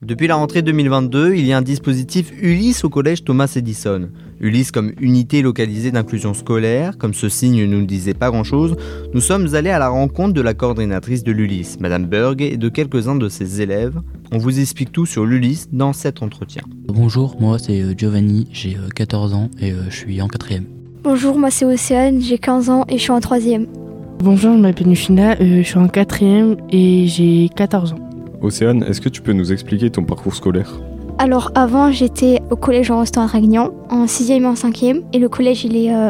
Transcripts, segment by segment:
Depuis la rentrée 2022, il y a un dispositif Ulysse au collège Thomas Edison. Ulysse comme unité localisée d'inclusion scolaire, comme ce signe ne nous disait pas grand-chose, nous sommes allés à la rencontre de la coordinatrice de l'Ulysse, Madame Berg, et de quelques-uns de ses élèves. On vous explique tout sur l'Ulysse dans cet entretien. Bonjour, moi c'est Giovanni, j'ai 14 ans et je suis en 4e. Bonjour, moi c'est Océane, j'ai 15 ans et je suis en 3e. Bonjour, je m'appelle Nushina, je suis en 4e et j'ai 14 ans. Océane, est-ce que tu peux nous expliquer ton parcours scolaire ? Alors avant j'étais au collège en Rostand à Draguignan, en 6e et en 5e, et le collège il est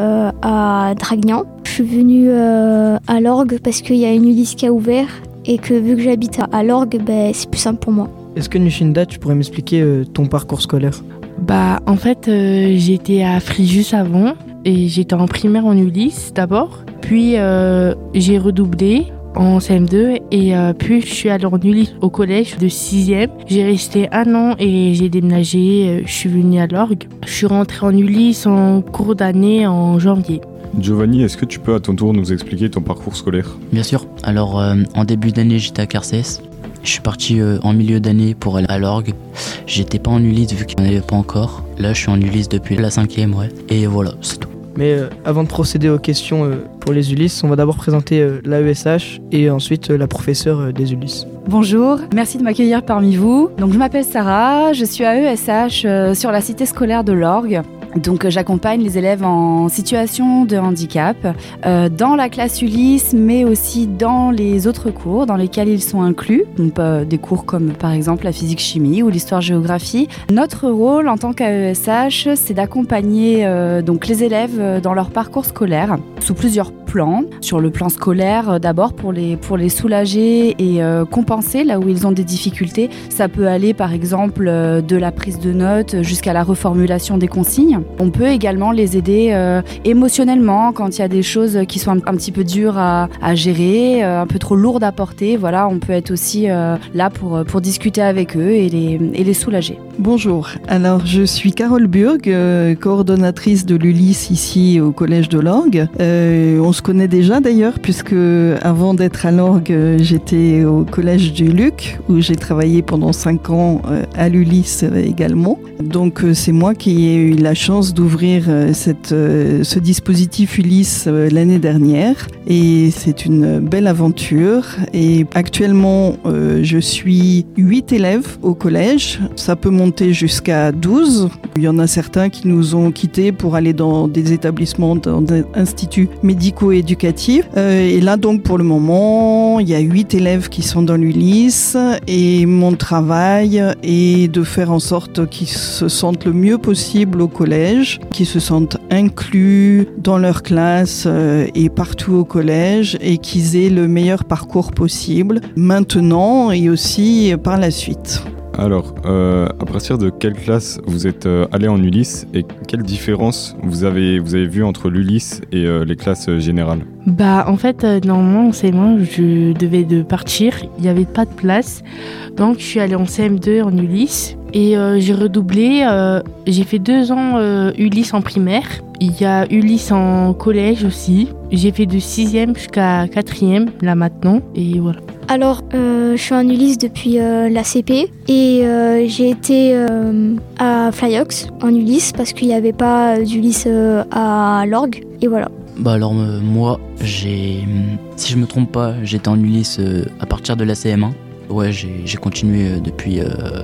à Draguignan. Je suis venue à l'Orgue parce qu'il y a une Ulysse qui a ouvert et que vu que j'habite à l'Orgue, c'est plus simple pour moi. Est-ce que Nushinda, tu pourrais m'expliquer ton parcours scolaire ? En fait, j'étais à Fréjus avant et j'étais en primaire en Ulysse d'abord, puis j'ai redoublé en CM2 et puis je suis allée en Ulysse au collège de 6e. J'ai resté 1 an et j'ai déménagé, je suis venue à l'Orgue. Je suis rentrée en Ulysse en cours d'année en janvier. Giovanni, est-ce que tu peux à ton tour nous expliquer ton parcours scolaire ? Bien sûr, alors en début d'année j'étais à Carcès. Je suis parti en milieu d'année pour aller à l'Orgue. J'étais pas en Ulysse vu qu'il n'y en avait pas encore. Là je suis en Ulysse depuis la 5e, ouais. Et voilà, c'est tout. Mais avant de procéder aux questions pour les Ulysses, on va d'abord présenter l'AESH et ensuite la professeure des Ulysses. Bonjour, merci de m'accueillir parmi vous. Donc je m'appelle Sarah, je suis AESH sur la cité scolaire de l'Orgue. Donc j'accompagne les élèves en situation de handicap dans la classe Ulysse, mais aussi dans les autres cours dans lesquels ils sont inclus, donc des cours comme par exemple la physique-chimie ou l'histoire-géographie. Notre rôle en tant qu'AESH, c'est d'accompagner donc les élèves dans leur parcours scolaire sous plusieurs plans. Sur le plan scolaire, d'abord pour les soulager et compenser là où ils ont des difficultés. Ça peut aller par exemple de la prise de notes jusqu'à la reformulation des consignes. On peut également les aider émotionnellement quand il y a des choses qui sont un petit peu dures à gérer, un peu trop lourdes à porter. Voilà, on peut être aussi là pour discuter avec eux et les soulager. Bonjour, alors je suis Carole Burg, coordonnatrice de l'Ulysse ici au Collège de l'Orgue. On se connaît déjà d'ailleurs puisque avant d'être à l'Orgue, j'étais au Collège du Luc où j'ai travaillé pendant 5 ans à l'Ulysse également. Donc c'est moi qui ai eu la chance d'ouvrir ce dispositif Ulysse l'année dernière et c'est une belle aventure. Et actuellement, je suis 8 élèves au collège. Ça peut monter jusqu'à 12. Il y en a certains qui nous ont quittés pour aller dans des établissements, dans des instituts médico-éducatifs. Et là, donc, pour le moment, il y a 8 élèves qui sont dans l'Ulysse et mon travail est de faire en sorte qu'ils se sentent le mieux possible au collège, qu'ils se sentent inclus dans leur classe et partout au collège et qu'ils aient le meilleur parcours possible maintenant et aussi par la suite. Alors, à partir de quelle classe vous êtes allé en Ulysse et quelle différence vous avez vu entre l'Ulysse et les classes générales ? En fait, normalement, c'est moi, je devais partir, il n'y avait pas de place. Donc, je suis allée en CM2 en Ulysse et j'ai redoublé. J'ai fait 2 ans Ulysse en primaire. Il y a Ulysse en collège aussi. J'ai fait de 6e jusqu'à 4e, là maintenant, et voilà. Alors, je suis en Ulysse depuis la CP et j'ai été à Flyox en Ulysse parce qu'il n'y avait pas d'Ulysse à l'Orgue et voilà. Alors moi, si je me trompe pas, j'étais en Ulysse à partir de la CM1. Ouais, j'ai continué depuis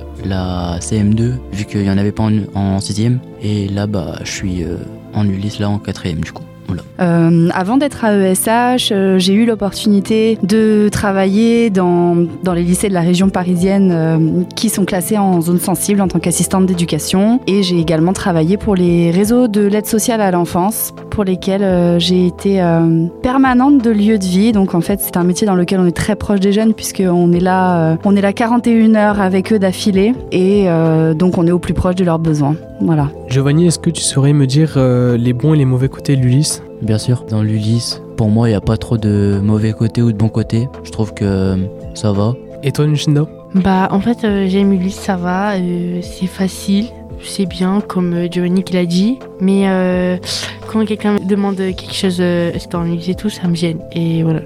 la CM2 vu qu'il n'y en avait pas en 6e et là je suis en Ulysse là en 4e du coup. Voilà. Avant d'être à AESH, j'ai eu l'opportunité de travailler dans les lycées de la région parisienne qui sont classés en zone sensible en tant qu'assistante d'éducation. Et j'ai également travaillé pour les réseaux de l'aide sociale à l'enfance pour lesquels j'ai été permanente de lieu de vie. Donc en fait, c'est un métier dans lequel on est très proche des jeunes puisqu'on est là 41 heures avec eux d'affilée et donc on est au plus proche de leurs besoins. Voilà. Giovanni, est-ce que tu saurais me dire les bons et les mauvais côtés de l'Ulysse ? Bien sûr, dans l'Ulysse, pour moi, il n'y a pas trop de mauvais côtés ou de bons côtés. Je trouve que ça va. Et toi, Nushinda ? En fait, j'aime l'Ulysse, ça va, c'est facile, c'est bien, comme Giovanni qui l'a dit. Mais quand quelqu'un me demande quelque chose, est-ce que t'es en Ulysse et tout, ça me gêne. Et voilà.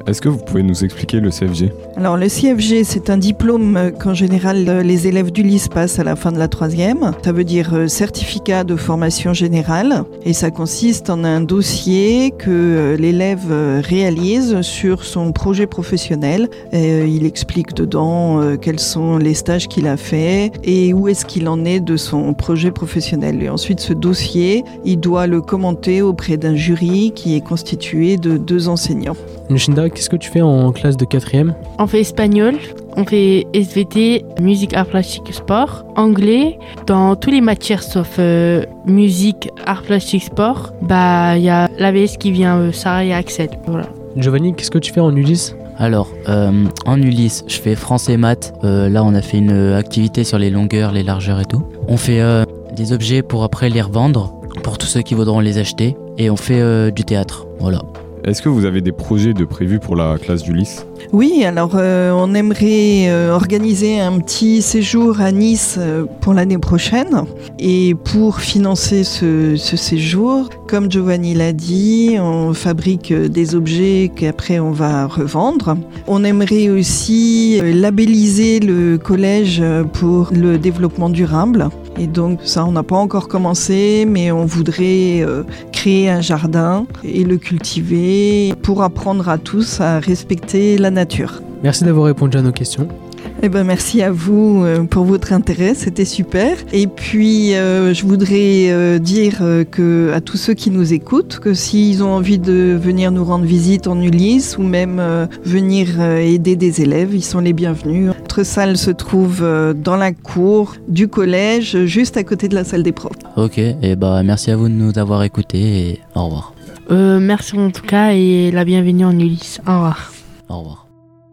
Est-ce que vous pouvez nous expliquer le CFG ? Alors le CFG, c'est un diplôme qu'en général les élèves d'Ulysse passent à la fin de la 3e. Ça veut dire certificat de formation générale et ça consiste en un dossier que l'élève réalise sur son projet professionnel. Il explique dedans quels sont les stages qu'il a fait et où est-ce qu'il en est de son projet professionnel. Et ensuite ce dossier, il doit le commenter auprès d'un jury qui est constitué de 2 enseignants. Nushinda, qu'est-ce que tu fais en classe de 4e ? On fait espagnol, on fait SVT, musique, art plastique, sport, anglais, dans toutes les matières sauf musique, art plastique, sport. Il y a l'AVS qui vient, Sarah et Axel. Voilà. Giovanni, qu'est-ce que tu fais en Ulysse ? Alors, en Ulysse, je fais français maths. Là, on a fait une activité sur les longueurs, les largeurs et tout. On fait des objets pour après les revendre, pour tous ceux qui voudront les acheter. Et on fait du théâtre, voilà. Est-ce que vous avez des projets de prévus pour la classe d'Ulysse ? Oui, alors on aimerait organiser un petit séjour à Nice pour l'année prochaine. Et pour financer ce séjour, comme Giovanni l'a dit, on fabrique des objets qu'après on va revendre. On aimerait aussi labelliser le collège pour le développement durable. Et donc ça, on n'a pas encore commencé, mais on voudrait créer un jardin et le cultiver pour apprendre à tous à respecter la nature. Merci d'avoir répondu à nos questions. Merci à vous pour votre intérêt, c'était super. Et puis je voudrais dire à tous ceux qui nous écoutent que s'ils ont envie de venir nous rendre visite en Ulysse ou même venir aider des élèves, ils sont les bienvenus. Notre salle se trouve dans la cour du collège, juste à côté de la salle des profs. Ok, et merci à vous de nous avoir écoutés et au revoir. Merci en tout cas et la bienvenue en Ulysse. Au revoir. Au revoir.